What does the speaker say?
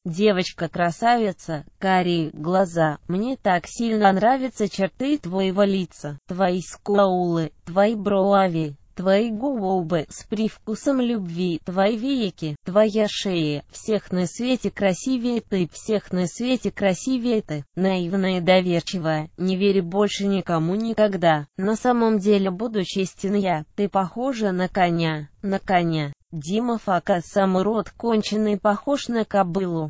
Девочка-красавица, карие глаза, мне так сильно нравятся черты твоего лица, твои скулы, твои брови, твои губы с привкусом любви, твои веки, твоя шея, всех на свете красивее ты, всех на свете красивее ты, наивная и доверчивая, не верь больше никому никогда, на самом деле буду честен я, ты похожа на коня, на коня. Дима Фока, самый рот конченый, похож на кобылу.